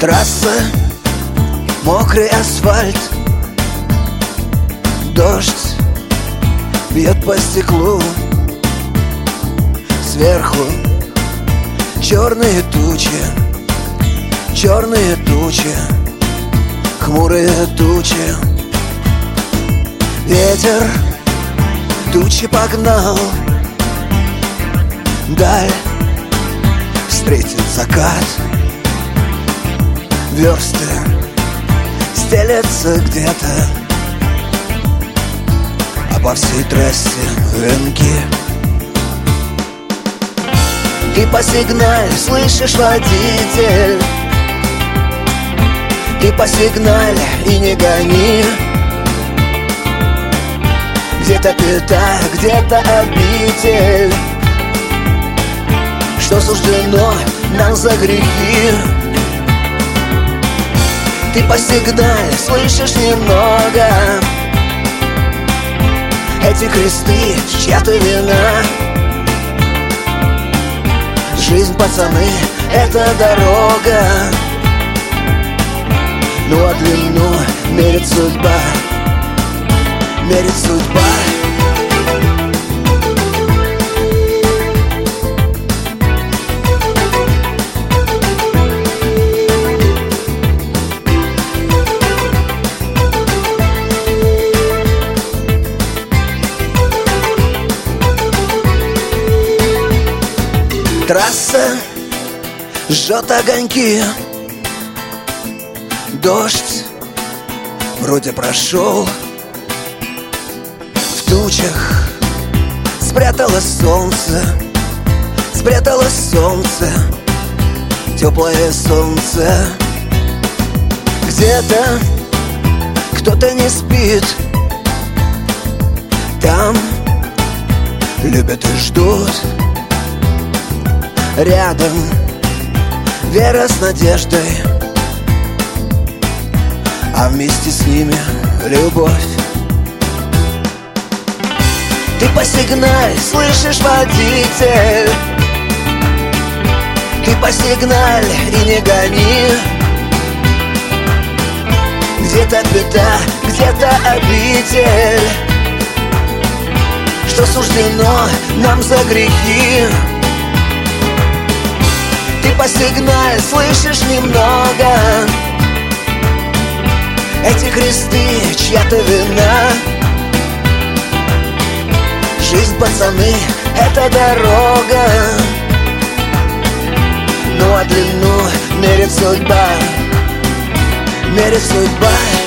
Трасса, мокрый асфальт, дождь бьет по стеклу. Сверху черные тучи, хмурые тучи. Ветер тучи погнал, даль встретит закат. Версты стелятся где-то, а по всей трассе венки. Ты по сигнале слышишь, водитель, ты по сигнале и не гони. Где-то пята, где-то обитель, что суждено нам за грехи. Ты по сигнале слышишь немного, эти кресты чья-то вина. Жизнь, пацаны, это дорога, ну а длину мерит судьба, мерит судьба. Трасса жжет огоньки, дождь вроде прошел. В тучах спряталось солнце, теплое солнце. Где-то кто-то не спит, там любят и ждут. Рядом вера с надеждой, а вместе с ними любовь. Ты по сигнале слышишь, водитель, ты по сигнале и не гони. Где-то пята, где-то обитель, что суждено нам за грехи. Ты по сигнале слышишь немного, эти кресты чья-то вина. Жизнь, пацаны, это дорога, ну а длину мерит судьба, мерит судьба.